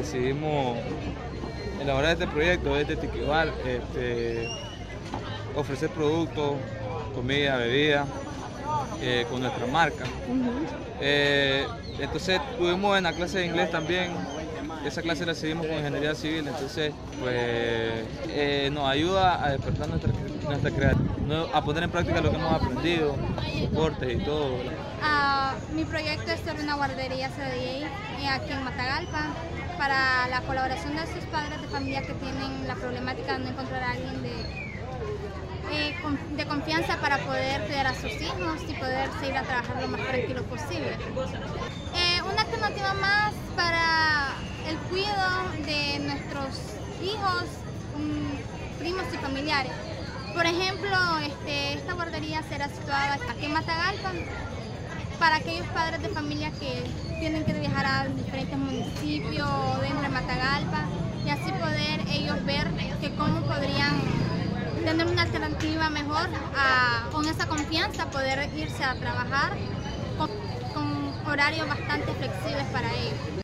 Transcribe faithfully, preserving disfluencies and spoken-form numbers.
decidimos elaborar este proyecto desde Tiquibar, este, ofrecer productos, comida, bebida, eh, con nuestra marca. Uh-huh. eh, entonces tuvimos en la clase de inglés también, esa clase la seguimos con ingeniería civil, entonces pues eh, nos ayuda a despertar nuestra, nuestra creatividad, a poner en práctica lo que hemos aprendido, soportes y todo. Uh, mi proyecto es sobre una guardería C D I aquí en Matagalpa, para la colaboración de sus padres de familia que tienen la problemática de no encontrar a alguien de Eh, de confianza para poder cuidar a sus hijos y poder seguir a trabajar lo más tranquilo posible. Eh, una alternativa más para el cuidado de nuestros hijos, um, primos y familiares. Por ejemplo, este, esta guardería será situada aquí en Matagalpa para aquellos padres de familia que tienen que viajar a diferentes municipios dentro de Matagalpa y así poder ellos ver que cómo podrían tener una alternativa mejor, a, con esa confianza poder irse a trabajar con, con horarios bastante flexibles para ellos.